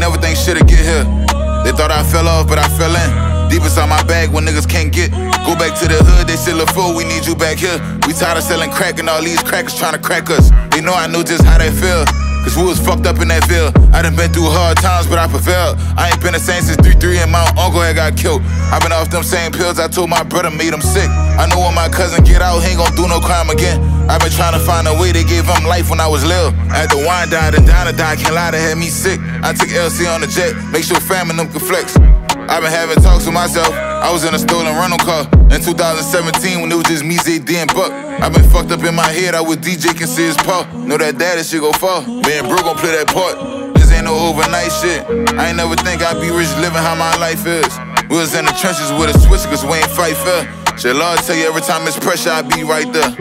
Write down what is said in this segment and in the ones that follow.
never think shit'd get here. They thought I fell off, but I fell in. Deep inside my bag when niggas can't get. Go back to the hood, they said, "Look, fool, we need you back here." We tired of selling crack and all these crackers trying to crack us. They know I knew just how they feel, cause we was fucked up in that field. I done been through hard times, but I prevailed. I ain't been the same since 3-3 and my uncle had got killed. I been off them same pills I told my brother made him sick. I know when my cousin get out, he ain't gon' do no crime again. I been trying to find a way, they gave him life when I was little. After wine died and Donna died, can't lie, they had me sick. I took LC on the jet, make sure fam and them could flex. I been having talks with myself, I was in a stolen rental car in 2017 when it was just me, Zay, D, and Buck. I been fucked up in my head, I was DJ, can see his paw. Know that daddy shit go far, me and Bro gon' play that part. This ain't no overnight shit, I ain't never think I'd be rich living how my life is. We was in the trenches with a switch cause we ain't fight fair. Shit, Lord tell you every time it's pressure, I be right there.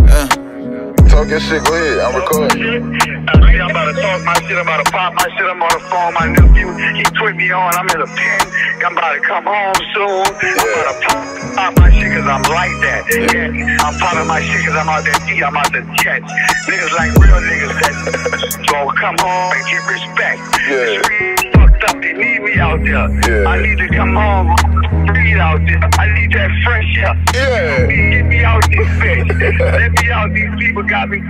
Talk your shit, go ahead, I'm recording. I'm about to talk my shit, I'm about to pop my shit, I'm on the phone, my nephew, he put me on, I'm in a pen, I'm about to come home soon, I'm about to pop my shit cause I'm like that, yeah, I'm popping my shit cause I'm out that D, I'm out the jets, niggas like real niggas that gon' come home and get respect, fucked up, they need me out there, I need to come home, breathe out there, I need that fresh air, get me out this bitch, let me out, these people got me.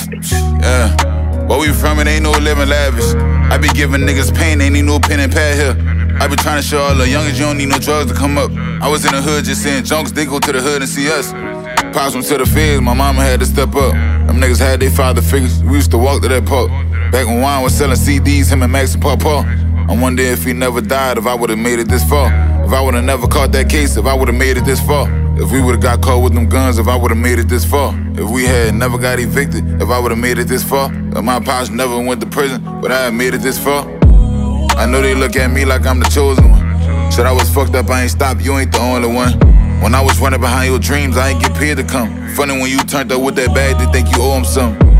Where we from, it ain't no living lavish. I be giving niggas pain, ain't need no pen and pad here. I be trying to show all the youngins you don't need no drugs to come up. I was in the hood just seeing junks, they go to the hood and see us. Pops them to the feds, my mama had to step up. Them niggas had their father figures, we used to walk to that park. Back when Wine was selling CDs, him and Max and Paw Paw. I wonder if he never died, if I would've made it this far. If I would've never caught that case, if I would've made it this far. If we would've got caught with them guns, if I would've made it this far. If we had never got evicted, if I would've made it this far. If my pops never went to prison, but I had made it this far. I know they look at me like I'm the chosen one. Shit, I was fucked up, I ain't stopped, you ain't the only one. When I was running behind your dreams, I ain't get paid to come. Funny when you turned up with that bag, they think you owe them something.